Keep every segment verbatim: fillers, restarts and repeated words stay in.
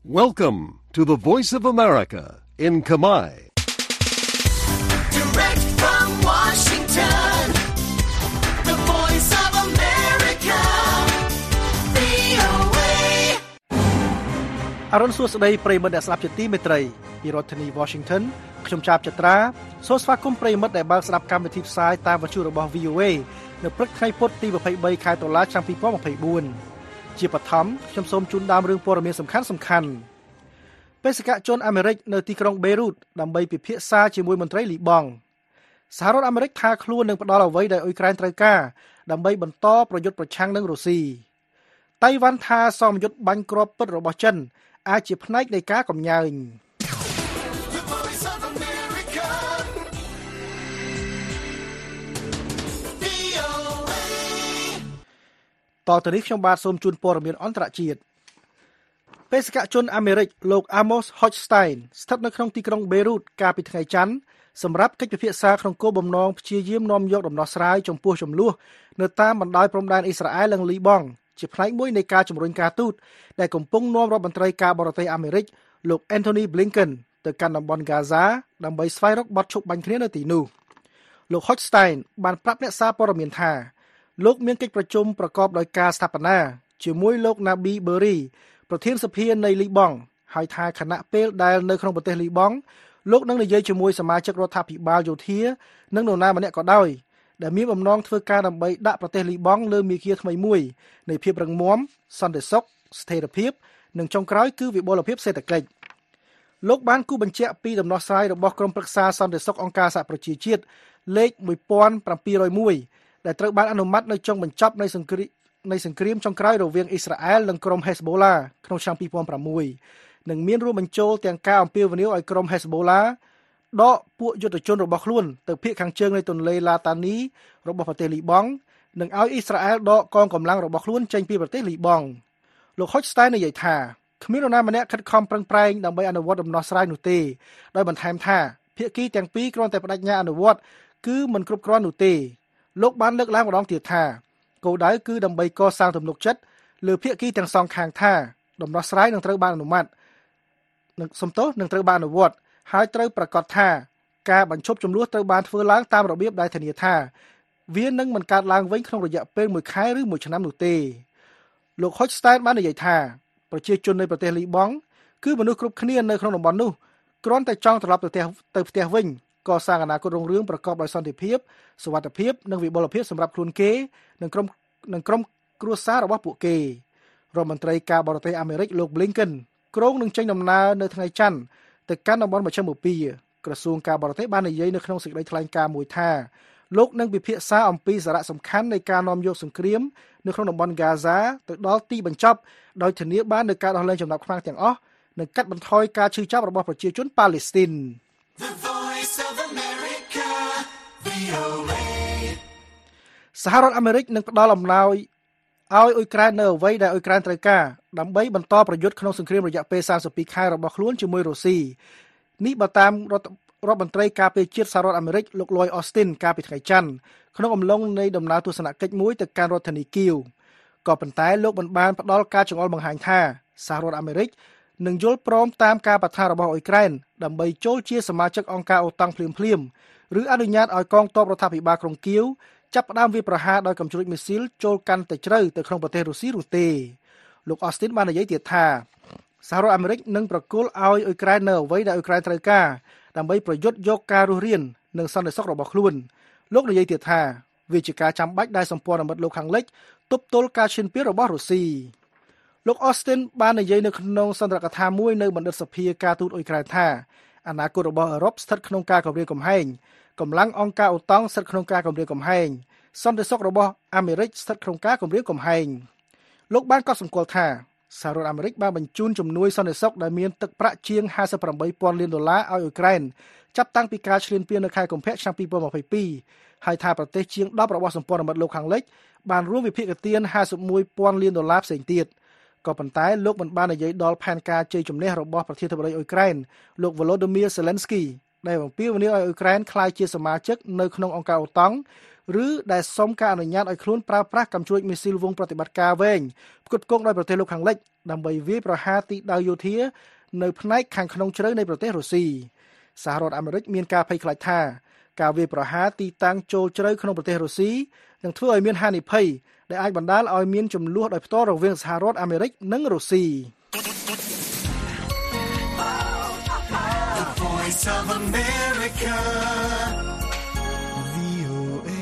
Welcome to the Voice of America in Khmer. Direct from Washington, the Voice of America, វី អូ เอអរុនសួស្តីប្រិយមិត្តអ្នកស្ដាប់ជាទីមេត្រីពីរដ្ឋធានី Washington ខ្ញុំចាប់ចត្រាសូមស្វាគមន៍ប្រិយមិត្តដែលបានស្ដាប់កម្មវិធីផ្សាយតាមវិទ្យុរបស់ វី អូ เอ នៅព្រឹកថ្ងៃពុធទីยี่สิบสามខែតុលាឆ្នាំยี่สิบยี่สิบสี่ជាបឋមខ្ញុំសូមជូនដើមរឿងព័ត៌មានសំខាន់សំខាន់បេសកជនអាមេរិកនៅទីក្រុងបេរុតដើម្បីពិភាក្សាជាមួយមន្ត្រីលីបង់សហរដ្ឋអាមេរិកថាខ្លួននឹងផ្ដល់អ្វីដែលអ៊ុយក្រែនត្រូវការដើម្បីបន្តប្រយុទ្ធប្រឆាំងនឹងរុស្ស៊ីតៃវ៉ាន់ថាសមយុទ្ធបាញ់គ្រាប់ពិតរបស់ចិនអាចជាផ្នែកនៃការកំញើញតទៅនេះខ្ញុំបាទសូមជូនព័ត៌មានអន្តរជាតិបេសកជនអាមេរិកលោក Amos Hochstein ស្ថិតនៅក្នុងទីក្រុងបេរុតកាលពីថ្ងៃច័ន្ទសម្រាប់កិច្ចពិភាក្សាក្នុងគោលបំណងព្យាយាមនាំយកដំណោះស្រាយចំពោះចំនួននៅតាមបណ្ដោយព្រំដែនអ៊ីស្រាអែលនិងលីបង់ជាផ្នែកមួយនៃការជំរុញការទូតដែលកំពុងនាំរដ្ឋមន្ត្រីការបរទេសអាមេរិកលោក Antony Blinken ទៅកាន់តំបន់ហ្គាហ្សាដើម្បីស្វែងរកបទឈប់បាញ់គ្នានៅទីនោះលោក Hochstein បានប្រាប់អ្នកសារព័ត៌មានថាលោកមានកិច្ចប្រជុំប្រកបដោយការស្ថាបនាជាមួយលោក Nabi Berri ប្រធានសភានៃលីបង់ហើយថាខណៈពេលដែលនៅក្នុងប្រទេសលីបង់លោកនឹងនិយាយជាមួយសមាជិករដ្ឋាភិបាលយោធានិងនរណាម្នាក់ក៏ដោយដែលមានបំណងធ្វើការដើម្បីដាក់ប្រទេសលីបង់លើមាគ៌ាថ្មីមួយនៃភាពរឹងមាំសន្តិសុខស្ថិរភាពនិងចុងក្រោយគឺវិបុលភាពសេដ្ឋកិច្ចលោកបានគូបញ្ជាក់ពីដំណោះស្រាយរបស់ក្រុមប្រឹក្សាសន្តិសុខអង្គការសហប្រជាជាតិលេខmột nghìn bảy trăm mộtដែលត្រូវបានអនុម័តនៅចុងបញ្ចប់នៃសង្គ្រាមនៃសង្គ្រាមចុងក្រោយរវាងអ៊ីស្រាអែលនិងក្រុម Hezbollah ក្នុងឆ្នាំยี่สิบหกនិងមានរួមបញ្ចូលទាំងការអំពាវនាវឲ្យក្រុម Hezbollah ដកពួកយុទ្ធជនរបស់ខ្លួនទៅភាគខាងជើងនៃទន្លេឡាតានីរបស់ប្រទេសលីបង់និងឲ្យអ៊ីស្រាអែលដកកងកម្លាំងរបស់ខ្លួនចេញពីប្រទេសលីបង់លោក Hochstein និយាយថាគ្មាននរណាម្នាក់ខិតខំប្រឹងប្រែងដើម្បីអនុវត្តដំណោះស្រាយនោះទេដោយបន្ថែមថាភាគីទាំងពីរគ្រាន់តែបដិញ្ញាអនុវត្តគឺមិនគ្រប់គ្រាន់នោះទេលោកបានលើកឡើងម្ដងទៀតថាគោលដៅគឺដើម្បីកសាងទំនុកចិត្តលើភាគីទាំងសងខាងថាដំណោះស្រាយនឹងត្រូវបានអនុម័តនិងសំទោសនឹងត្រូវបានអនុវត្តហើយត្រូវប្រកាសថាការបញ្ឈប់ចំនួនត្រូវបានធ្វើឡើងតាមរបៀបដែលធានាថាវានឹងមិនកើតឡើងវិញក្នុងរយៈពេលមួយខែឬមួយឆ្នាំនោះទេលោក Hochstein បាននិយាយថាប្រជាជននៃប្រទេសលីបង់គឺមនុស្សគ្រប់គ្នានៅក្នុងតំបន់នោះគ្រាន់តែចង់ត្រឡប់ទៅផ្ទះទៅផ្ទះវិញកសាងអនាគតរុងរឿងប្រកបដោយសន្តិភាពសុវត្ថិភាពនិងវិបុលភាពសម្រាប់ខ្លួនគេនិងក្រុមនិងក្រុមគ្រួសាររបស់ពួកគេរដ្ឋមន្ត្រីការបរទេសអាមេរិកលោក Blinken គ្រោងនឹងចេញដំណើរនៅថ្ងៃច័ន្ទទៅកាន់តំបន់មជ្ឈមបូព៌ាក្រសួងការបរទេសបាននិយាយនៅក្នុងសេចក្តីថ្លែងការណ៍មួយថាលោកនឹងពិភាក្សាអំពីសារៈសំខាន់នៃការនាំយកសង្គ្រាមនៅក្នុងតំបន់ហ្គាហ្សាទៅដល់ទីបញ្ចប់ដោយធានាបាននូវការដោះលែងចំណាប់ខ្មាំងទាំងអស់និងកាត់បន្ថយការឈឺចាប់របស់ប្រជាជនប៉ាឡេស្ទីនសហរដ្ឋអាមេរិកនឹងផ្ដល់អំណោយឲ្យអ៊ុយក្រែននៅអ្វីដែលអ៊ុយក្រែនត្រូវការដើម្បីបន្តប្រយុទ្ធក្នុងសង្គ្រាមរយៈពេលសាមសិបពីរខែរបស់ខ្លួនជាមួយរុស្ស៊ីនេះបើតាមរដ្ឋរដ្ឋមន្ត្រីការពារជាតិសហរដ្ឋអាមេរិកលោក Lloyd Austin កាលពីថ្ងៃច័ន្ទក្នុងអំឡុងនៃដំណើរទស្សនកិច្ចមួយទៅកាន់រដ្ឋធានីគៀវក៏ប៉ុន្តែលោកបានបានផ្ដល់ការចងល់បង្ហាញថាសហរដ្ឋអាមេរិកនឹងយល់ព្រមតាមការប្រថារបស់អ៊ុយក្រែនដើម្បីចូលជាសមាជិកអង្គការអូតាំងភ្លាមៗឬអនុញ្ញាតឲ្យកងទ័ពរដ្ឋាភិបាលក្រុងគៀវចាប់ផ្ដើមវាយប្រហារដោយកំជ្រួចមីស៊ីលចូលកាន់តែជ្រៅទៅក្នុងប្រទេសរុស្ស៊ីនោះទេលោក Austin បាននិយាយទៀតថាសហរដ្ឋអាមេរិកនឹងប្រគល់ឲ្យអ៊ុយក្រែននៅអ្វីដែលអ៊ុយក្រែនត្រូវការដើម្បីប្រយុទ្ធយកការរស់រាននិងសន្តិសុខរបស់ខ្លួនលោកនិយាយទៀតថាវាជាការចាំបាច់ដែលសម្ព័ន្ធមិត្តលោកខាងលិចទប់ទល់ការឈានពានរបស់រុស្ស៊ីលោក Austin បាននិយាយនៅក្នុងសន្ទរកថាមួយនៅបណ្ឌិតសភាការទូតអ៊ុយក្រែនថាអនាគតរបស់អឺរ៉ុបស្ថិតក្នុងការគំរាមកំហែងកម្លាំងអង្គការអូតាំងស្ថិតក្នុងការគំរាមកំហែងសន្តិសុខរបស់អាមេរិកស្ថិតក្នុងការគំរាមកំហែងលោកបានកត់សម្គាល់ថាសហរដ្ឋអាមេរិកបានបញ្ជូនជំនួយសន្តិសុខដែលមានទឹកប្រាក់ជាងห้าสิบแปดពាន់លានដុល្លារឲ្យអ៊ុយក្រែនចាប់តាំងពីការឈ្លានពាននៅខែកុម្ភៈឆ្នាំยี่สิบยี่สิบสองហើយថាប្រទេសជាងដប់របស់សម្ព័ន្ធមិត្តលោកខាងលិចបានរួមវិភាគទានห้าสิบเอ็ดពាន់លានដុល្លារផ្សេងទៀតក៏ប៉ុន្តែលោកមិនបាននិយាយដល់ផែនការជ័យជំនះរបស់ប្រធានាធិបតីអ៊ុយក្រែនលោក Volodymyr Zelensky ដែលអំពាវនាវឲ្យអ៊ុយក្រែនក្លាយជាសមាជិកនៅក្នុងអង្គការអូតាំងឬដែលសុំការអនុញ្ញាតឲ្យខ្លួនប្រើប្រាស់កាំជ្រួចមីស៊ីលវងប្រតិបត្តិការវែងផ្គត់ផ្គង់ដោយប្រទេសលោកខាងលិចដើម្បីវាយប្រហារទីដៅយោធានៅផ្នែកខាងក្នុងជ្រៅនៃប្រទេសរុស្ស៊ីសហរដ្ឋអាមេរិកមានការភ័យខ្លាចថាការវាយប្រហារទីតាំងចូលជ្រៅក្នុងប្រទេសរុស្ស៊ីនឹងធ្វើឲ្យមានហានិភ័យដែលអាចបណ្ដាលឲ្យមានជម្លោះដោយផ្ទាល់រវាងសហរដ្ឋអាមេរិកនិងរុស្ស៊ី The Voice of America វី អូ เอ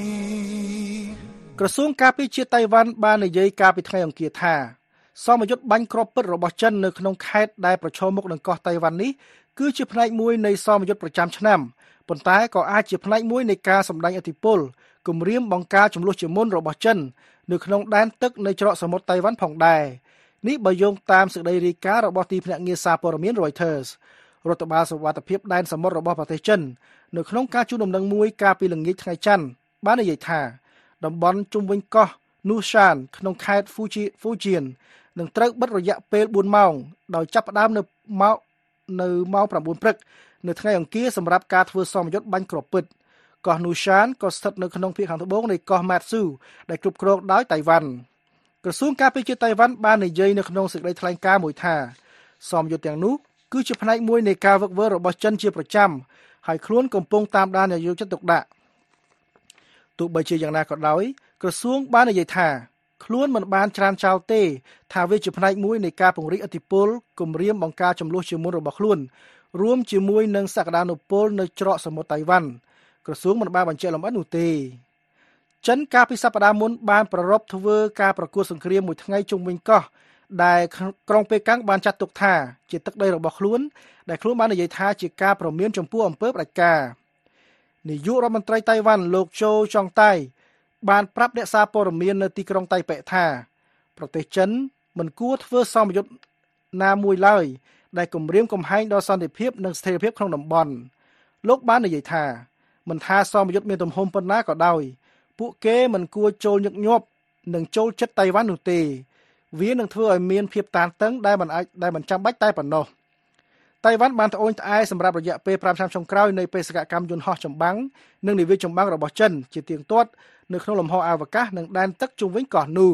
ក្រសួងការពារជាតិតៃវ៉ាន់បាននិយាយកាលពីថ្ងៃអង្គារថាសមយុទ្ធបាញ់គ្រាប់ពិតរបស់ចិននៅក្នុងខេត្តដែលប្រឈមមុខនឹងកោះតៃវ៉ាន់នេះគឺជាផ្នែកមួយនៃសមយុទ្ធប្រចាំឆ្នាំប៉ុន្តែក៏អាចជាផ្នែកមួយនៃការសម្ដែងឥទ្ធិពលគម្រាមបង្ការចំនួនជាមុនរបស់ចិននៅក្នុងដែនទឹកនៃច្រកសមុទ្រតៃវ៉ាន់ផងដែរនេះបើយោងតាមសេចក្តីរាយការណ៍របស់ទីភ្នាក់ងារសារព័ត៌មាន Reuters រដ្ឋបាលសុវត្ថិភាពដែនសមុទ្ររបស់ប្រទេសចិននៅក្នុងការជូនដំណឹងមួយកាលពីល្ងាចថ្ងៃច័ន្ទបាននិយាយថាតំបន់ជុំវិញកោះ Nushan ក្នុងខេត្ត Fujian នឹងត្រូវបិទរយៈពេលបួនម៉ោងដោយចាប់ផ្ដើមនៅម៉ោងនៅម៉ោងប្រាំបួនព្រឹកនៅថ្ងៃអង្គារសម្រាប់ការធ្វើសមយុទ្ធបាញ់គ្រាប់ពិតកោះ Nushan ក៏ស្ថិតនៅក្នុងភាគខាងត្បូងនៃកោះ Matsu ដែលគ្រប់គ្រងដោយតៃវ៉ាន់ក្រសួងការពារជាតិតៃវ៉ាន់បាននិយាយនៅក្នុងសេចក្តីថ្លែងការណ៍មួយថាសមយុទ្ធទាំងនោះគឺជាផ្នែកមួយនៃការវឹកវើរបស់ចិនជាប្រចាំហើយខ្លួនកំពុងតាមដាននយោជិតទុកដាក់ទោះបីជាយ៉ាងណាក៏ដោយក្រសួងបាននិយាយថាខ្លួនមិនបានច្រានចោលទេថាវាជាផ្នែកមួយនៃការពង្រីកឥទ្ធិពលគម្រាមបង្ការចំនួនជាមុនរបស់ខ្លួនរួមជាមួយនឹងសក្តានុពលនៅច្រកសមុទ្រតៃវ៉ាន់ក្រសួងមិនបានបញ្ជាក់លម្អិតនោះទេចិនកាលពីសប្តាហ៍មុនបានប្រារព្ធធ្វើការប្រកួតសង្គ្រាមមួយថ្ងៃជុំវិញកោះដែលក្រុងប៉េកាំងបានចាត់ទុកថាជាទឹកដីរបស់ខ្លួនដែលខ្លួនបាននិយាយថាជាការប្រមានចំពោះអំពើផ្ដាច់ការនាយករដ្ឋមន្ត្រីតៃវ៉ាន់លោកជូចុងតៃបានប្រាប់អ្នកសារព័ត៌មាននៅទីក្រុងតៃប៉េថាប្រទេសចិនមិនគួរធ្វើសមយុទ្ធណាមួយឡើយដែលគំរាមកំហែងដល់សន្តិភាពនិងស្ថិរភាពក្នុងតំបន់លោកបាននិយាយថាមិនថាសមយុទ្ធមានទំហំប៉ុណ្ណាក៏ដោយពួកគេមិនគួរចូលញឹកញាប់និងចូលចិត្តតៃវ៉ាន់នោះទេវានឹងធ្វើឲ្យមានភាពតានតឹងដែលមិនអាចដែលមិនចាំបាច់តែប៉ុណ្ណោះតៃវ៉ាន់បានត្អូញត្អែសម្រាប់រយៈពេលប្រាំឆ្នាំចុងក្រោយនៃបេសកកម្មយន្តហោះចម្បាំងនិងនាវាចម្បាំងរបស់ចិនជាទៀងទាត់នៅក្នុងលំហអាវកាសនិងដែនទឹកជុំវិញកោះនោះ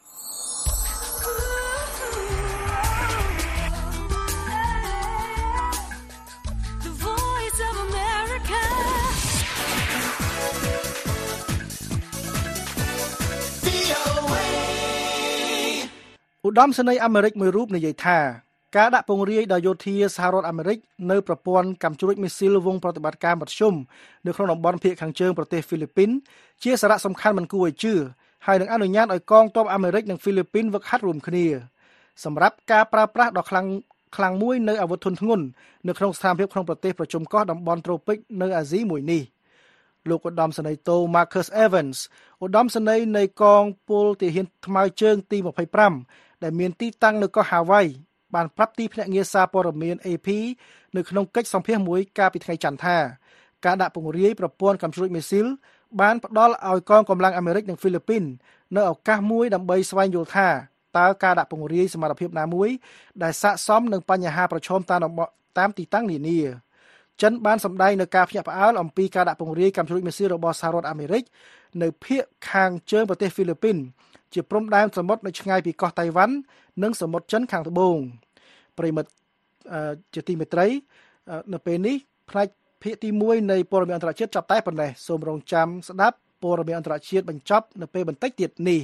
ឧត្តមសេនីយ៍អាមេរិកមួយរូបនិយាយថាការដាក់ពង្រាយដល់យោធាសហរដ្ឋអាមេរិកនៅប្រព័ន្ធកាំជ្រួចមីស៊ីលវងប្រតិបត្តិការមធ្យមនៅក្នុងតំបន់ភាគខាងជើងប្រទេសហ្វីលីពីនជាសារៈសំខាន់មិនគួរឲ្យជឿហើយនឹងអនុញ្ញាតឲ្យកងទ័ពអាមេរិកនិងហ្វីលីពីនវឹកហាត់រួមគ្នាសម្រាប់ការប្រើប្រាស់ដ៏ខ្លាំងខ្លាំងមួយនៅអាវុធធុនធ្ងន់នៅក្នុងស្ថានភាពក្នុងប្រទេសប្រជុំកោះតំបន់ត្រូពិកនៅអាស៊ីមួយនេះលោកឧត្តមសេនីយ៍តូ Marcus Evans ឧត្តមសេនីយ៍នៃកងពលទាហានថ្មើរជើងទីยี่สิบห้าដែលមានទីតាំងនៅកោះ Hawaii បានប្រាប់ទីភ្នាក់ងារសារព័ត៌មាន เอ พี នៅក្នុងកិច្ចសម្ភាសន៍មួយកាលពីថ្ងៃច័ន្ទថាការដាក់ពង្រាយប្រព័ន្ធកាំជ្រួចមីស៊ីលបានផ្ដល់ឲ្យកងកម្លាំងអាមេរិកនិងហ្វីលីពីននៅឱកាសមួយដើម្បីស្វែងយល់ថាតើការដាក់ពង្រាយសមត្ថភាពណាមួយដែលស័ក្តិសមនឹងបញ្ហាប្រឈមតាមតាមទីតាំងនានាចិនបានសម្ដែងនៅការភ្ញាក់ផ្អើលអំពីការដាក់ពង្រាយកាំជ្រួចមីស៊ីលរបស់សហរដ្ឋអាមេរិកនៅភាគខាងជើងប្រទេសហ្វីលីពីនជាព្រំដែនសមុទ្រនៅឆ្ងាយពីកោះតៃវ៉ាន់និងសមុទ្រចិនខាងត្បូងប្រិមិត្តជាទីមេត្រីនៅពេលនេះផ្នែកភាគទីមួយនៃព័ត៌មានអន្តរជាតិចាប់តែប៉ុណ្ណេះសូមរងចាំស្ដាប់ព័ត៌មានអន្តរជាតិបញ្ចប់នៅពេលបន្តិចទៀតនេះ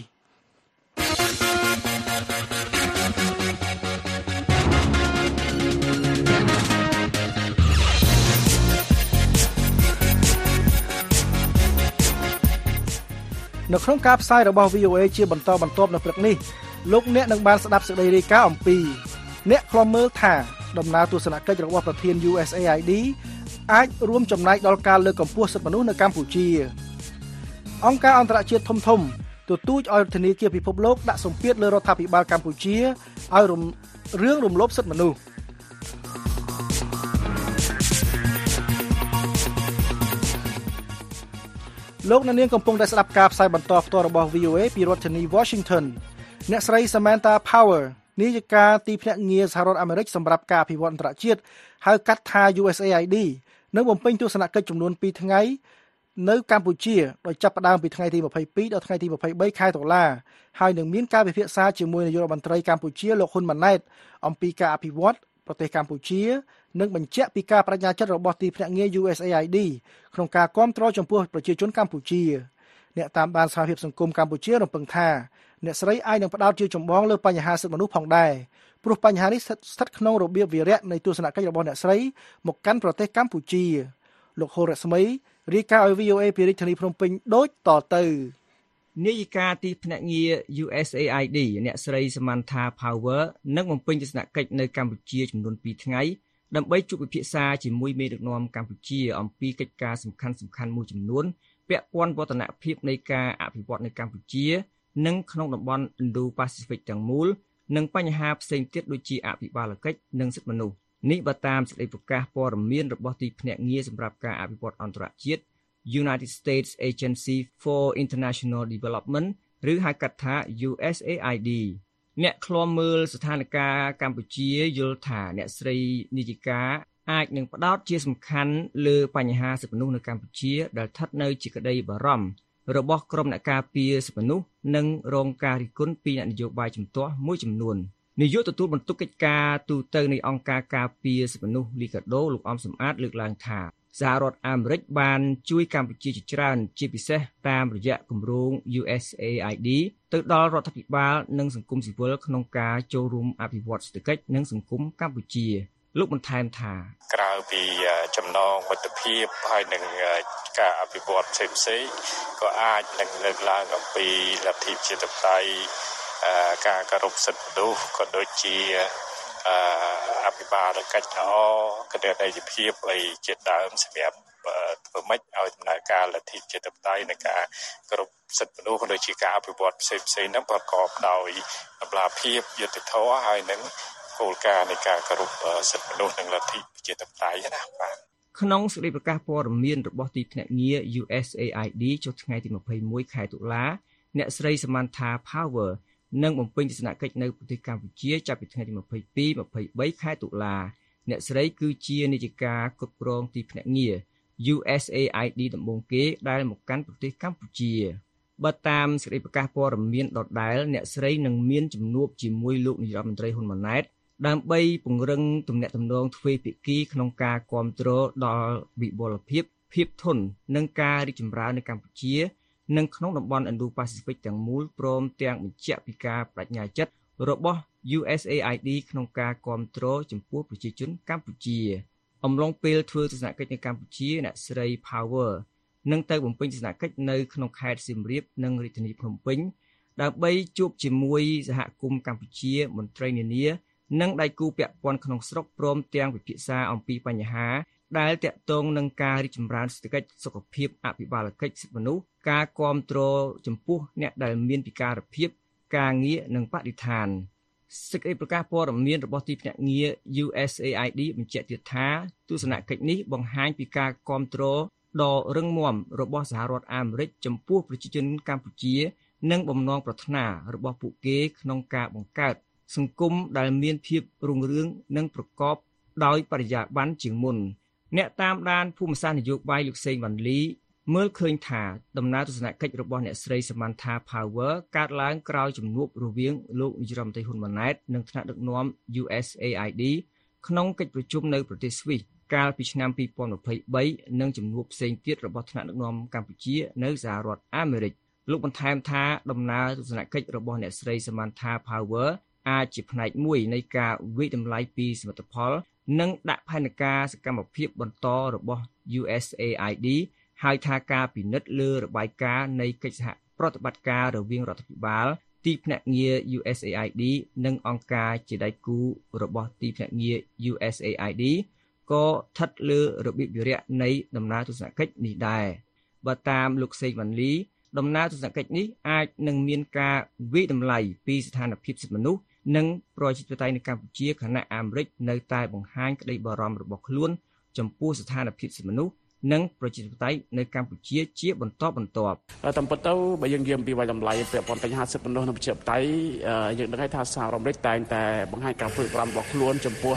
នៅក្នុងការផ្សាយរបស់ វី អូ เอ ជាបន្តបន្ទាប់នៅព្រឹកនេះលោកអ្នកនឹងបានស្ដាប់សេចក្តីរាយការណ៍អំពីអ្នកខ្លំមើលថាដំណើរទស្សនកិច្ចរបស់ប្រធាន ยู เอส เอ ไอ ดี អាចរួមចំណែកដល់ការលើកកម្ពស់សិទ្ធិមនុស្សនៅកម្ពុជាអង្គការអន្តរជាតិធំៗទទូចឲ្យធនាគារពិភពលោកដាក់សម្ពាធលើរដ្ឋាភិបាលកម្ពុជាឲ្យរឿងរំលោភសិទ្ធិមនុស្សលោកអ្នកនាងកំពុងតែស្ដាប់ការផ្សាយបន្តផ្ទាល់របស់ វី អូ เอ ពីរដ្ឋធានី Washington អ្នកស្រី Samantha Power នាយិកាទីភ្នាក់ងារសហរដ្ឋអាមេរិកសម្រាប់ការអភិវឌ្ឍអន្តរជាតិហៅកាត់ថា ยู เอส เอ ไอ ดี នៅបំពេញទស្សនកិច្ចចំនួនពីរថ្ងៃនៅកម្ពុជាដោយចាប់ផ្ដើមពីថ្ងៃទីยี่สิบสองដល់ថ្ងៃទីยี่สิบสามខែតុលាហើយនឹងមានការពិភាក្សាជាមួយនាយករដ្ឋមន្ត្រីកម្ពុជាលោកហ៊ុនម៉ាណែតអំពីការអភិវឌ្ឍប្រទេសកម្ពុជានិងបញ្ជាក់ពីការបដិញ្ញាចិត្តរបស់ទីភ្នាក់ងារ U S A I D ក្នុងការគាំទ្រចំពោះប្រជាជនកម្ពុជាអ្នកតាមដានសហភាពសង្គមកម្ពុជារំពឹងថាអ្នកស្រីអាចនឹងផ្ដោតជាចម្បងលើបញ្ហាសិទ្ធិមនុស្សផងដែរព្រោះបញ្ហានេះស្ថិតក្នុងរបៀបវារៈនៃទស្សនកិច្ចរបស់អ្នកស្រីមកកាន់ប្រទេសកម្ពុជាលោកហូរ៉ាស្មីរាយការណ៍ឲ្យ V O A ពីរាជធានីភ្នំពេញដូចតទៅនាយិកាទីភ្នាក់ងារ U S A I D អ្នកស្រី Samantha Power នឹងបំពេញទស្សនកិច្ចនៅកម្ពុជាចំនួនពីរថ្ងៃដើម្បីជួបពិភាក្សាជាមួយមេដឹកនាំកម្ពុជាអំពីកិច្ចការសំខាន់ៗមួយចំនួនពាក់ព័ន្ធវឌ្ឍនភាពនៃការអភិវឌ្ឍនៅកម្ពុជានិងក្នុងតំបន់ Indo-Pacific ទាំងមូលនិងបញ្ហាផ្សេងទៀតដូចជាអភិបាលកិច្ចនិងសិទ្ធិមនុស្សនេះបើតាមសេចក្តីប្រកាសព័ត៌មានរបស់ទីភ្នាក់ងារសម្រាប់ការអភិវឌ្ឍអន្តរជាតិ United States Agency for International Development ឬហៅកាត់ថា U S A I D អ្នកឃ្លាំមើលស្ថានភាពកម្ពុជាយល់ថាអ្នកស្រីនាយិកាអាចនឹងផ្ដោតជាសំខាន់លើបញ្ហាសិទ្ធិមនុស្សនៅកម្ពុជាដែលស្ថិតនៅជាក្តីបារម្ភរបស់ក្រុមអ្នកការពារសិទ្ធិមនុស្សនិងរងការរិះគន់ពីអ្នកនយោបាយជំទាស់មួយចំនួននាយកទទួលបន្ទុកកិច្ចការទូតនៃអង្គការការពារសិទ្ធិមនុស្សលីកាដូលោកអំសំអាតលើកឡើងថាសហរដ្ឋអាមេរិកបានជួយកម្ពុជាជាច្រើនជាពិសេសតាមរយៈគម្រោង U S A I D ទៅដល់រដ្ឋាភិបាលនិងសង្គមស៊ីវិលក្នុងការចូលរួមអភិវឌ្ឍសេដ្ឋកិច្ចនិងសង្គមកម្ពុជាលោកបន្ថែមថាក្រៅពីចំណងមិត្តភាពហើយនឹងការអភិវឌ្ឍផ្សេងៗក៏អាចនឹងលើកឡើងអំពីលទ្ធិប្រជាធិបតេយ្យការគោរពសិទ្ធិមនុស្សក៏ដូចជាអភិបាលកិច្ចល្អគណនេយ្យភាពអីជាដើមសម្រាប់ធ្វើម៉េចឲ្យដំណើរការលទ្ធិប្រជាធិបតេយ្យនិងការគោរពសិទ្ធិមនុស្សក៏ដូចជាការអភិវឌ្ឍផ្សេងៗហ្នឹងប្រកបដោយតម្លាភាពយុត្តិធម៌ហើយនឹងគោលការណ៍នៃការគោរពសិទ្ធិមនុស្សនិងលទ្ធិប្រជាធិបតេយ្យណាបាទក្នុងសេចក្តីប្រកាសព័ត៌មានរបស់ទីភ្នាក់ងារ U S A I D ចុះថ្ងៃទីยี่สิบเอ็ดខែតុលាអ្នកស្រី Samantha Power នឹងបំពេញទស្សនកិច្ចនៅប្រទេសកម្ពុជាចាប់ពីថ្ងៃទីยี่สิบสอง ยี่สิบสามខែតុលាអ្នកស្រីគឺជានាយិកាគ្រប់គ្រងទីភ្នាក់ងារ U S A I D ដំបូងគេដែលមកកាន់ប្រទេសកម្ពុជាបើតាមសេចក្តីប្រកាសព័ត៌មានដដែលអ្នកស្រីនឹងមានជំនួបជាមួយលោកនាយរដ្ឋមន្ត្រីហ៊ុនម៉ាណែតដើម្បីពង្រឹងទំនាក់ទំនងទ្វេភាគីក្នុងការគាំទ្រដល់វិបុលភាពភាពធន់និងការរីកចម្រើននៅកម្ពុជានិងក្នុងតំបន់ Indo-Pacific ទាំងមូលព្រមទាំងបញ្ជាក់ពីការបដិញ្ញាចិត្តរបស់ U S A I D ក្នុងការគាំទ្រចំពោះប្រជាជនកម្ពុជាអំឡុងពេលធ្វើទស្សនកិច្ចនៅកម្ពុជាអ្នកស្រី Power នឹងទៅបំពេញទស្សនកិច្ចនៅក្នុងខេត្តសៀមរាបនិងរាជធានីភ្នំពេញដើម្បីជួបជាមួយសហគមន៍កម្ពុជាមន្ត្រីនានានិងដៃគូពាក់ព័ន្ធក្នុងស្រុកព្រមទាំងពិភាក្សាអំពីបញ្ហាដែលទាក់ទងនឹងការរីកចម្រើនសេដ្ឋកិច្ចសុខភាពអភិបាលកិច្ចសិទ្ធិមនុស្សការគាំទ្រចំពោះអ្នកដែលមានពិការភាពការងារនិងបរិស្ថានសេចក្តីប្រកាសព័ត៌មានរបស់ទីភ្នាក់ងារ U S A I D បញ្ជាក់ទៀតថាទស្សនកិច្ចនេះបង្ហាញពីការគាំទ្រដ៏រឹងមាំរបស់សហរដ្ឋអាមេរិកចំពោះប្រជាជនកម្ពុជានិងបំណងប្រាថ្នារបស់ពួកគេក្នុងការបង្កើតសង្គមដែលមានភាពរុងរឿងនិងប្រកបដោយបរិយាបន្នជាងមុនអ្នកតាមដានភូមិសាស្ត្រនយោបាយលោកសេងវ៉ាន់លីមើលឃើញថាដំណើរទស្សនកិច្ចរបស់អ្នកស្រី Samantha Power កើតឡើងក្រោយជំនួបរវាងលោកនាយរដ្ឋមន្ត្រីហ៊ុនម៉ាណែតនិងថ្នាក់ដឹកនាំ U S A I D ក្នុងកិច្ចប្រជុំនៅប្រទេសស្វីសកាលពីឆ្នាំยี่สิบยี่สิบสามនិងជំនួបផ្សេងទៀតរបស់ថ្នាក់ដឹកនាំកម្ពុជានៅសហរដ្ឋអាមេរិកលោកបន្ថែមថាដំណើរទស្សនកិច្ចរបស់អ្នកស្រី Samantha Power អាចជាផ្នែកមួយនៃការវិតម្លៃពីសមិទ្ធផលនិងដាក់ផែនការសកម្មភាពបន្តរបស់ U S A I D ហើយថាការពិនិត្យលើរបាយការណ៍នៃកិច្ចសហប្រតិបត្តិការរវាងរដ្ឋាភិបាលទីភ្នាក់ងារ U S A I D និងអង្គការជាដៃគូរបស់ទីភ្នាក់ងារ U S A I D ក៏ស្ថិតលើរបៀបវារៈនៃដំណើរទស្សនកិច្ចនេះដែរបើតាមលោកសេងវ៉ាន់លីដំណើរទស្សនកិច្ចនេះអាចនឹងមានការវិតម្លៃពីស្ថានភាពសិទ្ធិមនុស្សនិងប្រជាធិបតេយ្យនៅកម្ពុជាខណៈអាមេរិកនៅតែបង្ហាញក្តីបារម្ភរបស់ខ្លួនចំពោះស្ថានភាពសិទ្ធិមនុស្សនិងប្រជាធិបតេយ្យនៅកម្ពុជាជាបន្តបន្ទាប់តាមពិតទៅបើយើងនិយាយអំពីវិតម្លៃពាក់ព័ន្ធបញ្ហាសិទ្ធិមនុស្សនិងប្រជាធិបតេយ្យយើងដឹងថាសហរដ្ឋអាមេរិកតែងតែបង្ហាញការព្រួយបារម្ភរបស់ខ្លួនចំពោះ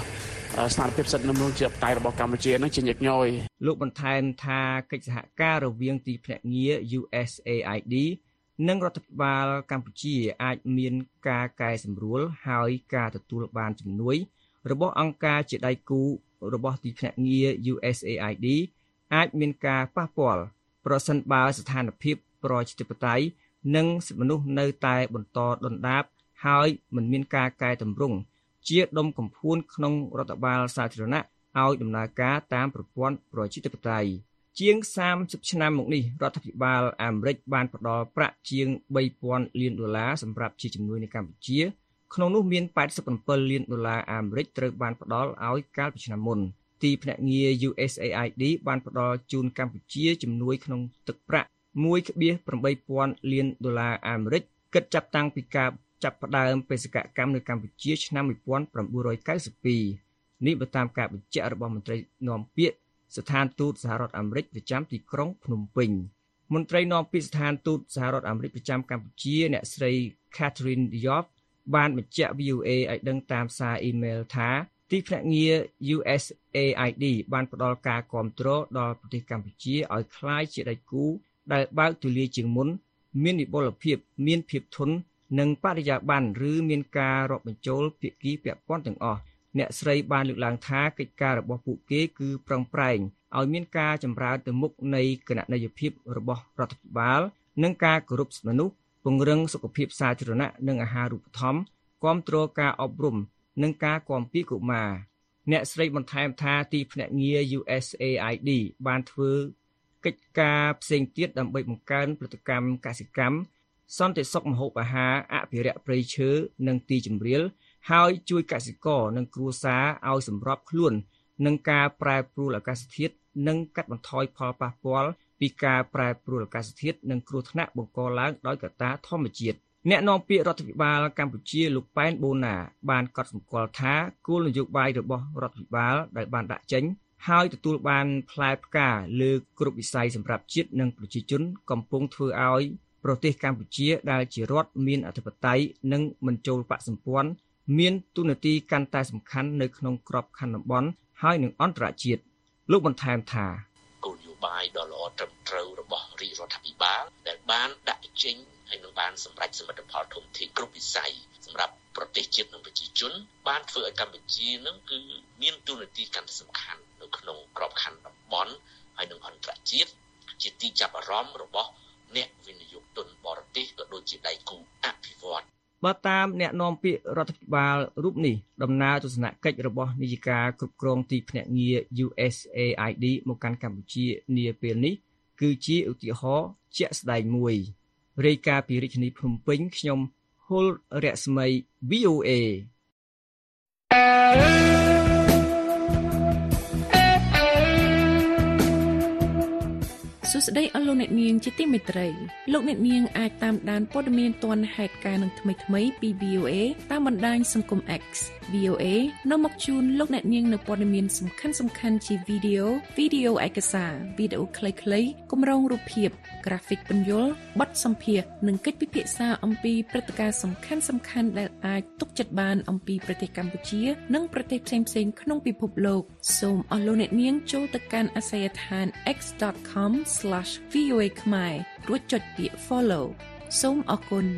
ស្ថានភាពសិទ្ធិមនុស្សជាបតៃរបស់កម្ពុជានឹងជាញឹកញយលោកបន្ថែមថាកិច្ចសហការរវាងទីភ្នាក់ងារ U S A I D និងរដ្ឋាភិបាលកម្ពុជាអាចមានការកែសម្រួលហើយការទទួលបានជំនួយរបស់អង្គការជាដៃគូរបស់ទីភ្នាក់ងារ U S A I D អាចមានការប៉ះពាល់ប្រសិនបើស្ថានភាពប្រជាធិបតេយ្យនិងសិទ្ធិមនុស្សនៅតែបន្តដុនដាបហើយមិនមានការកែតម្រង់ជាដុំកំភួនក្នុងរដ្ឋបាលសាធារណៈឲ្យដំណើរការតាមប្រព័ន្ធប្រជាធិបតេយ្យជាងសាមសិបឆ្នាំមកនេះរដ្ឋាភិបាលអាមេរិកបានផ្តល់ប្រាក់ជាងបីពាន់លានដុល្លារសម្រាប់ជាជំនួយនៅកម្ពុជាក្នុងនោះមានប៉ែតសិបbảyលានដុល្លារអាមេរិកត្រូវបានផ្តល់ឲ្យកាលពីឆ្នាំមុនទីភ្នាក់ងារ U S A I D បានផ្តល់ជូនកម្ពុជាជំនួយក្នុងទឹកប្រាក់មួយភាគeightពាន់លានដុល្លារអាមេរិកគិតចាប់តាំងពីការចាប់ផ្ដើមបេសកកម្មនៅកម្ពុជាឆ្នាំnineteen ninety-twoនេះបើតាមការបញ្ជាក់របស់មន្ត្រីនាំពាក្យស្ថានទូតសហរដ្ឋអាមេរិកប្រចាំទីក្រុងភ្នំពេញមន្ត្រីនាំពាក្យស្ថានទូតសហរដ្ឋអាមេរិកប្រចាំកម្ពុជាអ្នកស្រី Catherine Diop បានបញ្ជាក់ V O A ឲ្យដឹងតាមសារអ៊ីមែលថាទីភ្នាក់ងារ U S A I D បានផ្ដល់ការគាំទ្រដល់ប្រទេសកម្ពុជាឲ្យក្លាយជាដៃគូដែលបើកទូលាយជាងមុនមានវិបុលភាពមានភាពធន់និងបរិយាបន្នឬមានការរាប់បញ្ចូលភាគីពាក់ព័ន្ធទាំងអស់អ្នកស្រីបានលើកឡើងថាកិច្ចការរបស់ពួកគេគឺប្រឹងប្រែងឲ្យមានការចម្រើនទៅមុខនៃគណនេយ្យភាពរបស់រដ្ឋាភិបាលនិងការគោរពសិទ្ធិមនុស្សពង្រឹងសុខភាពសាធារណៈនិងអាហារូបត្ថម្ភគាំទ្រការអប់រំនិងការគាំពារកុមារអ្នកស្រីបន្ថែមថាទីភ្នាក់ងារ U S A I D បានធ្វើកិច្ចការផ្សេងទៀតដើម្បីបង្កើនផលិតកម្មកសិកម្មសន្តិសុខម្ហូបអាហារអភិរក្សព្រៃឈើនិងទីជម្រាលហើយជួយកសិករនិងគ្រួសារឲ្យសម្របខ្លួននឹងការប្រែប្រួលអាកាសធាតុនិងកាត់បន្ថយផលប៉ះពាល់ពីការប្រែប្រួលអាកាសធាតុនិងគ្រោះថ្នាក់បង្កឡើងដោយកត្តាធម្មជាតិអ្នកនាំពាក្យរដ្ឋាភិបាលកម្ពុជាលោកប៉ែនបូណាបានកត់សម្គាល់ថាគោលនយោបាយរបស់រដ្ឋាភិបាលដែលបានដាក់ចេញហើយទទួលបានផ្លែផ្កាលើគ្រប់វិស័យសម្រាប់ជាតិនិងប្រជាជនកំពុងធ្វើឲ្យប្រទេសកម្ពុជាដែលជារដ្ឋមានអធិបតេយ្យនិងមិនចូលបក្សសម្ព័ន្ធមានទូនាទីកាន់តែសំខាន់នៅក្នុងក្របខ័ណ្ឌតំបន់ហើយនិងអន្តរជាតិលោកបន្ថែមថាគោលនយោបាយដ៏ល្អត្រឹមត្រូវរបស់រាជរដ្ឋាភិបាលដែលបានដាក់ចេញហើយនឹងបានសម្រេចសមិទ្ធផលធំធេងគ្រប់វិស័យសម្រាប់ប្រទេសជាតិនិងប្រជាជនបានធ្វើឲ្យកម្ពុជានឹងគឺមានទូនាទីកាន់តែសំខាន់នៅក្នុងក្របខ័ណ្ឌតំបន់ហើយនិងអន្តរជាតិជាទីចាប់អារម្មណ៍របស់អ្នកវិនិយោគទុនបរទេសក៏ដូចជាដៃគូអភិវឌ្ឍន៍បើតាមអ្នកនាំពាក្យរដ្ឋាភិបាលរូបនេះដំណើរទស្សនកិច្ចរបស់នាយិកាគ្រប់គ្រងទីភ្នាក់ងារ U S A I D មកកាន់កម្ពុជានាពេលនេះគឺជាឧទាហរណ៍ជាក់ស្ដែងមួយរាយការណ៍ពីរាជធានីភ្នំពេញខ្ញុំហុលរស្មី V O A សួស្តីអស់លោកអ្នកនាងជាទីមេត្រីលោកអ្នកនាងអាចតាមដានព័ត៌មានទាន់ហេតុការណ៍នឹងថ្មីៗពី V O A តាមបណ្ដាញសង្គម X V O A នាំមកជូនលោកអ្នកនាងនៅព័ត៌មានសំខាន់ៗជាវីដេអូវីដេអូឯកសារវីដេអូខ្លីៗគម្រោងរូបភាពក្រាហ្វិកពន្យល់បទសម្ភាសន៍និងកិច្ចពិភាក្សាអំពីព្រឹត្តិការណ៍សំខាន់ៗដែលអាចទុកចិត្តបានអំពីប្រទេសកម្ពុជានិងប្រទេសផ្សេងៗក្នុងពិភពលោកសូមអស់លោកអ្នកនាងចូលទៅកាន់អាសយដ្ឋាន x dot com slash v o a ខ្មែររួចចុចពាក្យ follow សូមអរគុណ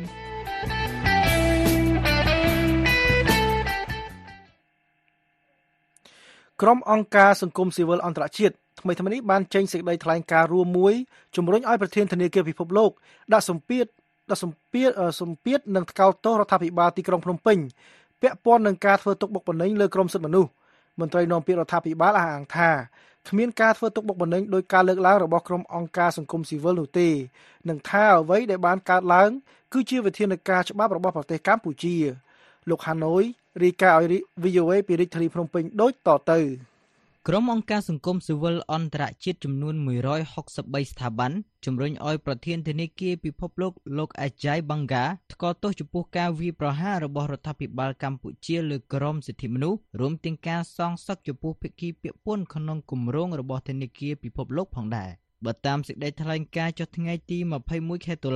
ក្រុមអង្គការសង្គមស៊ីវិលអន្តរជាតិថ្មីៗនេះបានចេញសេចក្តីថ្លែងការណ៍រួមមួយជំរុញឲ្យប្រធានធនាគារពិភពលោកដាក់សម្ពាធដាក់សម្ពាធសម្ពាធនិងថ្កោលទោសរដ្ឋាភិបាលទីក្រុងភ្នំពេញពាក់ព័ន្ធនឹងការធ្វើទុកបុកម្នេញលើក្រុមសិទ្ធិមនុស្សមន្ត្រីនាំពាក្យរដ្ឋាភិបាលអះអាងថាគ្មានការធ្វើទុកបុកម្នេញដោយការលើកឡើងរបស់ក្រុមអង្គការសង្គមស៊ីវិលនោះទេនិងថាអ្វីដែលបានកើតឡើងគឺជាវិធានការច្បាប់របស់ប្រទេសកម្ពុជាលោកហាណូយរាយការណ៍ឲ្យ V O A ពីរាជធានីភ្នំពេញដូចតទៅក្រុមអង្គការសង្គមស៊ីវិលអន្តរជាតិចំនួនone hundred sixty-threeស្ថាប័នជំរុញឲ្យប្រធានធនាគារពិភពលោកលោក Ajay Banga ថ្កោលទោសចំពោះការវាយប្រហាររបស់រដ្ឋាភិបាលកម្ពុជាលើក្រមសិទ្ធិមនុស្សរួមទាំងការសងសឹកចំពោះភាគីពាក់ព័ន្ធក្នុងគម្រោងរបស់ធនាគារពិភពលោកផងដែរបើតាមសេចក្តីថ្លែងការណ៍ចុះថ្ងៃទីtwenty-oneខែតុលា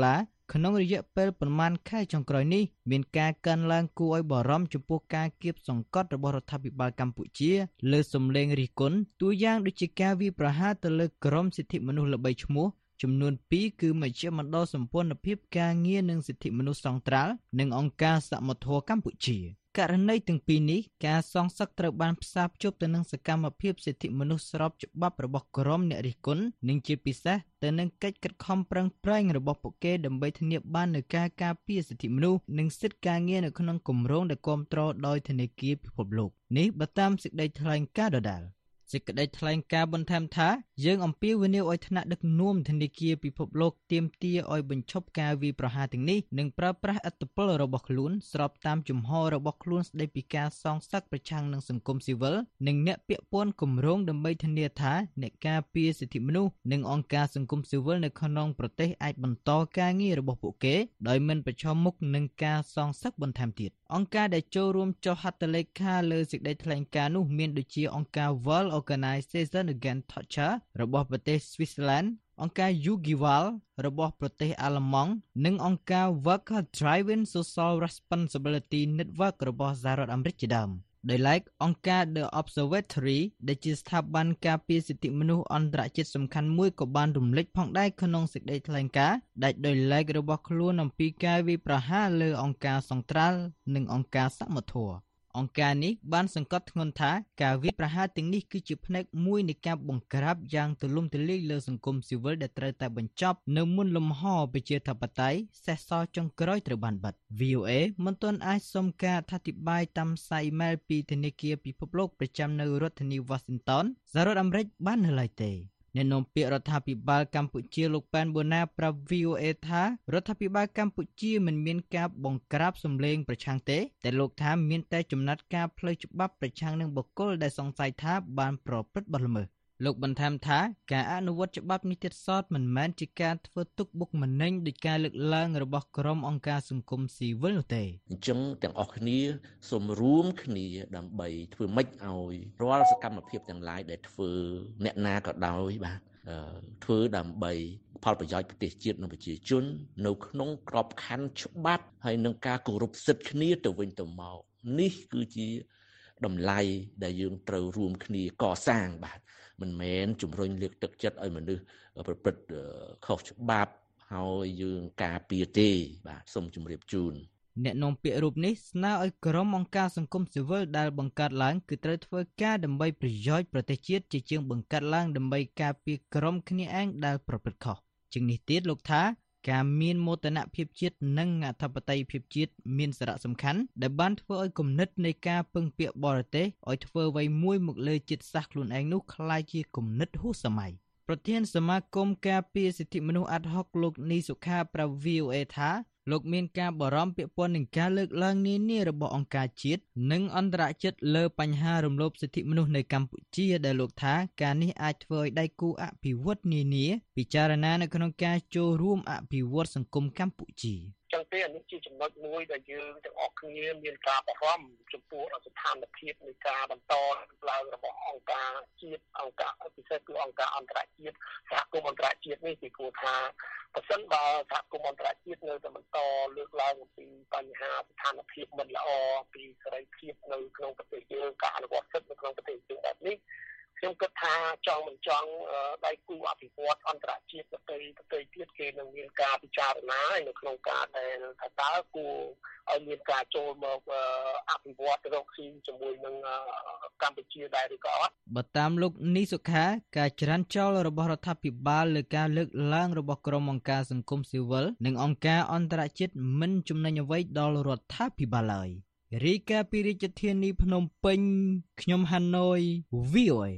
ក្នុងរយៈពេលប្រមាណខែចុងក្រោយនេះមានការកើនឡើងគួរឲ្យបារម្ភចំពោះការគៀបសង្កត់របស់រដ្ឋាភិបាលកម្ពុជាលើសម្លេងរិះគន់ទូយ៉ាងដូចជាការវាយប្រហារទៅលើក្រមសិទ្ធិមនុស្សល្បីឈ្មោះចំនួនពីរគឺមជ្ឈមណ្ឌលសម្ព័ន្ធភាពការងារនិងសិទ្ធិមនុស្សសង្ត្រាល់និងអង្គការសមត្ថភាពកម្ពុជាករណីទាំងពីរនេះការសងសឹកត្រូវបានផ្សារភ្ជាប់ទៅនឹងសកម្មភាពសិទ្ធិមនុស្សស្របច្បាប់របស់ក្រុមអ្នករិះគន់និងជាពិសេសទៅនឹងកិច្ចខិតខំប្រឹងប្រែងរបស់ពួកគេដើម្បីធានាបាននូវការការពារសិទ្ធិមនុស្សនិងសិទ្ធិការងារនៅក្នុងគម្រោងដែលគាំទ្រដោយធនាគារពិភពលោកនេះបើតាមសេចក្តីថ្លែងការណ៍ដដែលសេចក្តីថ្លែងការណ៍បន្ថែមថាយើងអំពាវនាវឲ្យថ្នាក់ដឹកនាំធនាគារពិភពលោកទាមទារឲ្យបញ្ឈប់ការវាយប្រហារទាំងនេះនិងប្រើប្រាស់ឥទ្ធិពលរបស់ខ្លួនស្របតាមជំហររបស់ខ្លួនស្តីពីការសងសឹកប្រឆាំងនឹងសង្គមស៊ីវិលនិងអ្នកពាក់ព័ន្ធគម្រោងដើម្បីធានាថាអ្នកការពារសិទ្ធិមនុស្សនិងអង្គការសង្គមស៊ីវិលនៅក្នុងប្រទេសអាចបន្តការងាររបស់ពួកគេដោយមិនប្រឈមមុខនឹងការសងសឹកបន្ថែមទៀតអង្គការដែលចូលរួមចុះហត្ថលេខាលើសេចក្តីថ្លែងការណ៍នោះមានដូចជាអង្គការ World Organization Against Torture របស់ប្រទេស Switzerland អង្គការ Yugiwal របស់ប្រទេសអាល្លឺម៉ង់និងអង្គការ Worker Driven Social Responsibility Network របស់សហរដ្ឋអាមេរិកជាដើមដោយឡែកអង្គការ The Observatory ដែលជាស្ថាប័នការពារសិទ្ធិមនុស្សអន្តរជាតិសំខាន់មួយក៏បានរំលេចផងដែរក្នុងសេចក្តីថ្លែងការណ៍ដែលដោយឡែករបស់ខ្លួនអំពីការវាយប្រហារលើអង្គការសង្ត្រាល់និងអង្គការសមត្ថភាពអង្គការនេះបានសង្កត់ធ្ងន់ថាការវាយប្រហារទាំងនេះគឺជាផ្នែកមួយនៃការបង្ក្រាបយ៉ាងទូលំទូលាយលើសង្គមស៊ីវិលដែលត្រូវតែបញ្ចប់នៅមុនលំហប្រជាធិបតេយ្យសេសសល់ចុងក្រោយត្រូវបានបិទ វី អូ អេ មិនទាន់អាចសុំការអធិប្បាយតាមសារអ៊ីមែលពីធនាគារពិភពលោកប្រចាំនៅរដ្ឋធានី Washington សហរដ្ឋអាមេរិកបាននៅឡើយទេអ្នកនាំពាក្យរដ្ឋាភិបាលកម្ពុជាលោកប៉ែនបូណាប្រាប់ វី អូ អេ ថារដ្ឋាភិបាលកម្ពុជាមិនមានការបង្ក្រាបសម្លេងប្រឆាំងទេតែលោកថាមានតែចំណាត់ការផ្លូវច្បាប់ប្រឆាំងនឹងបុគ្គលដែលសង្ស័យថាបានប្រព្រឹត្តបទល្មើសលោកបន្ថែមថាការអនុវត្តច្បាប់នេះទៀតសោតមិនមែនជាការធ្វើទុកបុកម្នេញដោយការលើកឡើងរបស់ក្រុមអង្គការសង្គមស៊ីវិលនោះទេអញ្ចឹងទាំងអស់គ្នាសូមរួមគ្នាដើម្បីធ្វើម៉េចឲ្យរាល់សកម្មភាពទាំងឡាយដែលធ្វើអ្នកណាក៏ដោយបាទធ្វើដើម្បីផលប្រយោជន៍ប្រទេសជាតិនិងប្រជាជននៅក្នុងក្របខ័ណ្ឌច្បាប់ហើយនឹងការគោរពសិទ្ធិគ្នាទៅវិញទៅមកនេះគឺជាតម្លៃដែលយើងត្រូវរួមគ្នាកសាងបាទមិនមែនជំរុញលើកទឹកចិត្តឲ្យមនុស្សប្រព្រឹត្តខុសច្បាប់ហើយយើងការពារទេបាទសូមជម្រាបជូនអ្នកនាំពាក្យរូបនេះស្នើឲ្យក្រុមអង្គការសង្គមស៊ីវិលដែលបង្កើតឡើងគឺត្រូវធ្វើការដើម្បីប្រយោជន៍ប្រទេសជាតិជាជាងបង្កើតឡើងដើម្បីការពារក្រុមគ្នាឯងដែលប្រព្រឹត្តខុសជាងនេះទៀតលោកថាការមានមោទនភាពជាតិនិងអធិបតេយ្យភាពជាតិមានសារៈសំខាន់ដែលបានធ្វើឲ្យគំនិតនៃការពឹងពាក់បរទេសឲ្យធ្វើអ្វីមួយមកលើជាតិសាសន៍ខ្លួនឯងនោះคล้ายជាគំនិតហួសសម័យប្រធានសមាគមការពារសិទ្ធិមនុស្សអាត់ហុកលោកនីសុខាប្រាប់ វី អូ អេ ថាលោកមានការបារម្ភពាក់ព័ន្ធនឹងការលើកឡើងនានារបស់អង្គការជាតិនិងអន្តរជាតិលើបញ្ហារំលោភសិទ្ធិមនុស្សនៅកម្ពុជាដែលលោកថាការនេះអាចធ្វើឲ្យដៃគូអភិវឌ្ឍនានាពិចារណានៅក្នុងការចូលរួមអភិវឌ្ឍសង្គមកម្ពុជាចឹងទេអានេះជាចំណុចមួយដែលយើងទាំងអស់គ្នាមានការបារម្ភចំពោះស្ថានភាពនៃការបន្តឡើងរបស់អង្គការជាតិអង្គការពិសេសគឺអង្គការអន្តរជាតិសហគមន៍អន្តរជាតិនេះគឺគួរថាប្រសិនបើសហគមន៍អន្តរជាតិនៅតែបន្តលើកឡើងអំពីបញ្ហាស្ថានភាពមិនល្អពីសេរីភាពនៅក្នុងប្រទេសយើងការអនុវត្តសិទ្ធិនៅក្នុងប្រទេសយើងបែបនេះខ្ញុំគិតថាចង់មិនចង់ដៃគូអភិវឌ្ឍអន្តរជាតិប្រទេសប្រទេសទៀតគេនឹងមានការពិចារណានៅក្នុងការដែលថាតើគួរឲ្យមានការចូលមកអភិវឌ្ឍរកស៊ីជាមួយនឹងកម្ពុជាដែរឬក៏អត់បើតាមលោកនីសុខាការច្រានចោលរបស់រដ្ឋាភិបាលលើការលើកឡើងរបស់ក្រុមអង្គការសង្គមស៊ីវិលនិងអង្គការអន្តរជាតិមិនចំណេញអ្វីដល់រដ្ឋាភិបាលឡើយរាយការណ៍ពីរាជធានីភ្នំពេញខ្ញុំហាណូយ វី អូ អេ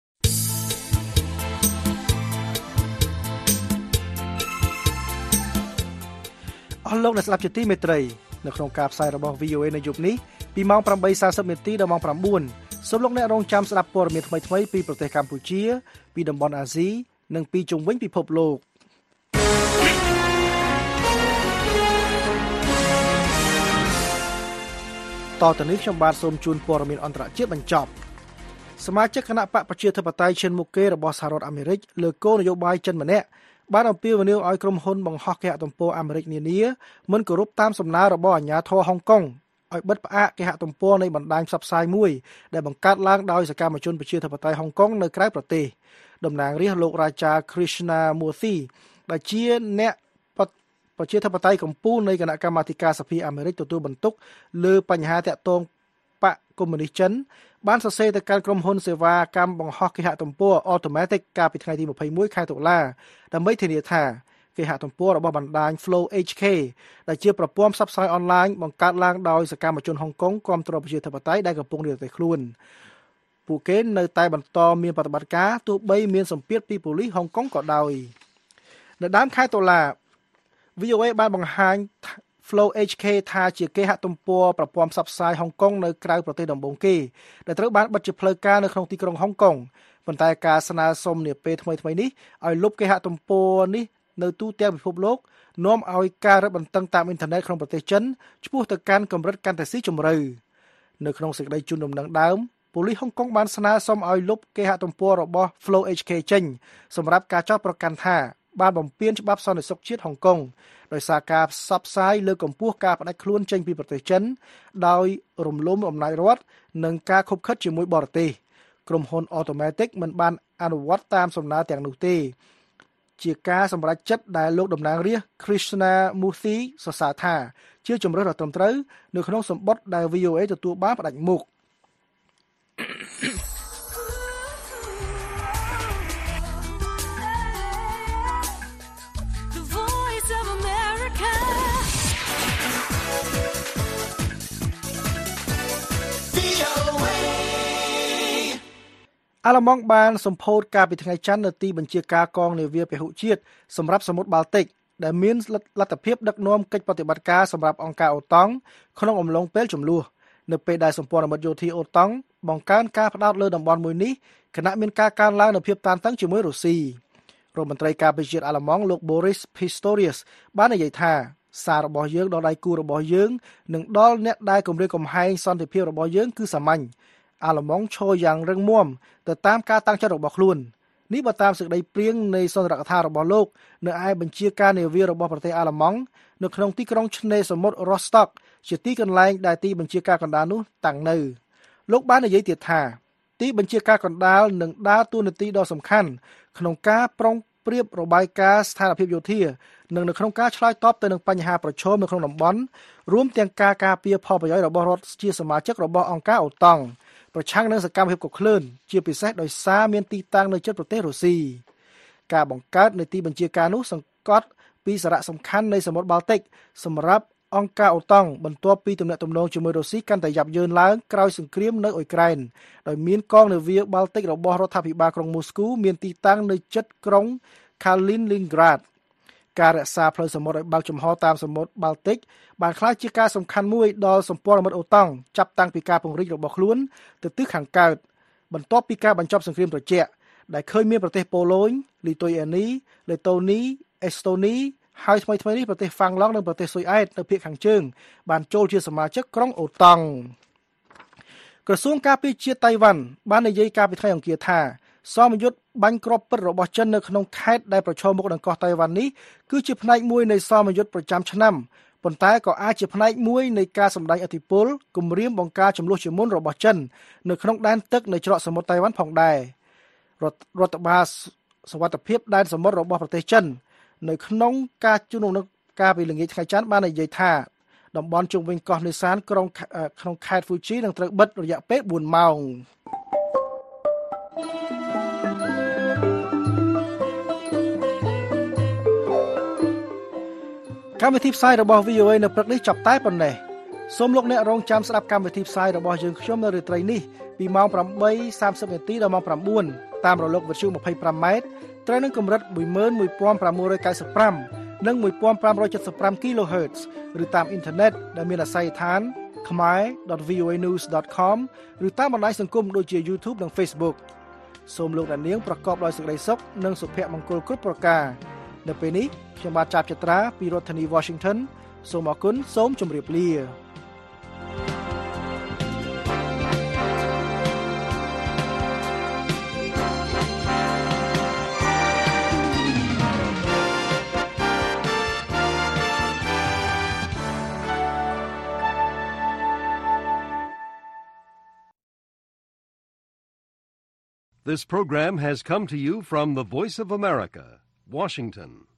អស់លោកអ្នកស្ដាប់ជាទីមេត្រីនៅក្នុងការផ្សាយរបស់ វី អូ អេ នៅយប់នេះពីម៉ោង ប្រាំបីសាសិបនាទីដល់ម៉ោង ប្រាំបួនសូមលោកអ្នករងចាំស្ដាប់ព័ត៌មានថ្មីៗពីប្រទេសកម្ពុជាពីតំបន់អាស៊ីនិងពីជុំវិញពិភពលោកតទៅនេះខ្ញុំបាទសូមជូនព័ត៌មានអន្តរជាតិបញ្ចប់សមាជិកគណៈបកប្រជាធិបតេយ្យឈិនមុខគេរបស់សហរដ្ឋអាមេរិកលើគោលនយោបាយចិនម្នាក់បានអំពាវនាវឲ្យក្រុមហ៊ុនបង្ហោះគេហទំព័រអាមេរិកនានាមិនគោរពតាមសំណើរបស់អាជ្ញាធរហុងកុងឲ្យបិទផ្អាកគេហទំព័រនៃបណ្ដាញផ្សព្វផ្សាយមួយដែលបង្កើតឡើងដោយសកម្មជនប្រជាធិបតេយ្យហុងកុងនៅក្រៅប្រទេសតំណាងរាស្ត្រលោករ៉ាជា Krishnamurthy ដែលជាអ្នកប្រជាធិបតេយ្យកម្ពុជានៃគណៈកម្មាធិការសភាអាមេរិកទទួលបន្ទុកលើបញ្ហាតាក់ទងបកកុម្មុយនីសចិនបានសរសេរទៅកាន់ក្រុមហ៊ុនសេវាកម្មបង្ហោះគេហទំព័រ Automatic កាលពីថ្ងៃទីម្ភៃមួយខែតុលាដើម្បីធានាថាគេហទំព័ររបស់បណ្ដាញ Flow អេច ខេ ដែលជាប្រព័ន្ធផ្សព្វផ្សាយអនឡាញបង្កើតឡើងដោយសកម្មជនហុងកុងគាំទ្រប្រជាធិបតេយ្យដែលកំពុងនិរទេសខ្លួនពួកគេនៅតែបន្តមានប្រតិបត្តិការទោះបីមានសម្ពាធពីប៉ូលីសហុងកុងក៏ដោយនៅដើមខែតុលា វី អូ អេ បានបង្ហាញ Flow អេច ខេ ថាជាគេហទំព័រប្រព័ន្ធផ្សព្វផ្សាយហុងកុងនៅក្រៅប្រទេសដំបូងគេដែលត្រូវបានបិទជាផ្លូវការនៅក្នុងទីក្រុងហុងកុងប៉ុន្តែការស្នើសុំនាពេលថ្មីៗនេះឲ្យលុបគេហទំព័រនេះនៅទូទាំងពិភពលោកនាំឲ្យការរឹតបន្តឹងតាមអ៊ីនធឺណិតក្នុងប្រទេសចិនឆ្ពោះទៅកាន់កម្រិតកាន់តែស៊ីជម្រៅនៅក្នុងសេចក្តីជូនដំណឹងដើមប៉ូលីសហុងកុងបានស្នើសុំឲ្យលុបគេហទំព័ររបស់ Flow អេច ខេ ចេញសម្រាប់ការចោទប្រកាន់ថាបានបំពានច្បាប់សន្តិសុខជាតិហុងកុងដោយសារការផ្សព្វផ្សាយលើកកម្ពស់ការផ្ដាច់ខ្លួនចេញពីប្រទេសចិនដោយរំលោភអំណាចរដ្ឋនិងការខុបខិតជាមួយបរទេសក្រុមហ៊ុន Automatic មិនបានអនុវត្តតាមសំណើទាំងនោះទេជាការសម្រេចចិត្តដែលលោកតំណាងរាស្ត្រ Krishnamurthy សរសើរថាជាជំរើសដ៏ត្រឹមត្រូវនៅក្នុងសម្បត្តិដែល វី អូ អេ ទទួលបានផ្ដាច់មុខអាល្លឺម៉ង់បានសម្ពោធកាលពីថ្ងៃច័ន្ទនៅទីបញ្ជាការកងនាវាពហុជាតិសម្រាប់សមុទ្របាល់ទិកដែលមានលទ្ធភាពដឹកនាំកិច្ចប្រតិបត្តិការសម្រាប់អង្គការអូតង់ក្នុងអំឡុងពេលជម្លោះនៅពេលដែលសម្ព័ន្ធមិត្តយោធាអូតង់បង្កើនការផ្ដោតលើតំបន់មួយនេះគណៈមានការកើនឡើងនូវភាពតានតឹងជាមួយរុស្ស៊ីរដ្ឋមន្ត្រីការពារជាតិអាល្លឺម៉ង់លោក Boris Pistorius បាននិយាយថាសាររបស់យើងដល់ដៃគូរបស់យើងនិងដល់អ្នកដែលគម្រាមកំហែងសន្តិភាពរបស់យើងគឺសាមញ្ញអាល្លឺម៉ង់ឈរយ៉ាងរឹងមាំទៅតាមការតាំងចិត្តរបស់ខ្លួននេះបើតាមសេចក្តីព្រៀងនៃសន្ទរកថារបស់លោកនៅឯបញ្ជាការនាវារបស់ប្រទេសអាល្លឺម៉ង់នៅក្នុងទីក្រុងឆ្នេរសមុទ្រ Rostock ជាទីកន្លែងដែលទីបញ្ជាការកណ្ដាលនោះតាំងនៅលោកបាននិយាយទៀតថាទីបញ្ជាការកណ្ដាលនឹងដើរតួនាទីដ៏សំខាន់ក្នុងការប្រុងប្រៀបរបាយការណ៍ស្ថានភាពយោធានិងនៅក្នុងការឆ្លើយតបទៅនឹងបញ្ហាប្រឈមនៅក្នុងតំបន់រួមទាំងការការពារផលប្រយោជន៍របស់រដ្ឋជាសមាជិករបស់អង្គការអូតង់ប្រឆាំងនឹងសកម្មភាពកុក្លឿនជាពិសេសដោយសារមានទីតាំងនៅជិតប្រទេសរុស្ស៊ីការបង្កើតនៃទីបញ្ជាការនោះសង្កត់ពីសារៈសំខាន់នៃសមុទ្របាល់ទិកសម្រាប់អង្គការអូតង់បន្ទាប់ពីទំនាក់ទំនងជាមួយរុស្ស៊ីកាន់តែយ៉ាប់យ៉ឺនឡើងក្រោយសង្គ្រាមនៅអ៊ុយក្រែនដោយមានកងនាវាបាល់ទិករបស់រដ្ឋាភិបាលក្រុងមូស្គូមានទីតាំងនៅជិតក្រុង Kaliningrad ការរក្សាផ្លូវសមុទ្រឲ្យបើកចំហតាមសមុទ្របាល់ទិកបានក្លាយជាការសំខាន់មួយដល់សម្ព័ន្ធមិត្តអូតង់ចាប់តាំងពីការពង្រីករបស់ខ្លួនទៅទិសខាងកើតបន្ទាប់ពីការបញ្ចប់សង្គ្រាមត្រជាក់ដែលឃើញមានប្រទេសប៉ូឡូញ លីទុយអានី លេតូនី អេស្តូនីហើយថ្មីៗនេះប្រទេសហ្វាំងឡង់និងប្រទេសស៊ុយអែតនៅភាគខាងជើងបានចូលជាសមាជិកក្រុងអូតង់ក្រសួងការពារជាតិតៃវ៉ាន់បាននិយាយកាលពីថ្ងៃអង្គារថាសមយុទ្ធបាញ់គ្រាប់ពិតរបស់ចិននៅក្នុងខេត្តដែលប្រឈមមុខនឹងកោះតៃវ៉ាន់នេះគឺជាផ្នែកមួយនៃសមយុទ្ធប្រចាំឆ្នាំប៉ុន្តែក៏អាចជាផ្នែកមួយនៃការសម្ដែងឥទ្ធិពលគំរាមបង្ការចំនួនជាមុនរបស់ចិននៅក្នុងដែនទឹកនៃច្រកសមុទ្រតៃវ៉ាន់ផងដែររដ្ឋបាលសុវត្ថិភាពដែនសមុទ្ររបស់ប្រទេសចិននៅក្នុងការជួបនឹងការពីល្ងាចថ្ងៃច័ន្ទបាននិយាយថាតំបន់ជុំវិញកោះនេសានក្រុងក្នុងខេត្តហ្វូជីនឹងត្រូវបិទរយៈពេលបួនម៉ោងកម្មវិធីផ្សាយរបស់ វី អូ អេ នៅព្រឹកនេះចប់តែប៉ុណ្ណេះសូមលោកអ្នករងចាំស្ដាប់កម្មវិធីផ្សាយរបស់យើងខ្ញុំនៅរាត្រីនេះពីម៉ោង ប្រាំបីសាមសិប នាទីដល់ម៉ោង ប្រាំបួន តាមរលកវិទ្យុ ម្ភៃប្រាំម៉ែត្រត្រូវនឹងកម្រិត មួយម៉ឺនមួយពាន់ប្រាំមួយរយកៅសិបប្រាំ និង មួយពាន់ប្រាំរយចិតសិបប្រាំ គីឡូហឺតซ์ ឬតាមអ៊ីនធឺណិតដែលមានអាស័យដ្ឋាន khmer dot v o a news dot com ឬតាមបណ្ដាញសង្គមដូចជា YouTube និង Facebook សូមលោកអ្នកនាងប្រកបដោយសេចក្តីសុខនិងសុភមង្គលគ្រប់ប្រការនៅពេលនេះខ្ញុំបាទចាប់ចត្រាពីរដ្ឋធានី Washington សូមអរគុណសូមជម្រាបលា This program has come to you from the Voice of America, Washington.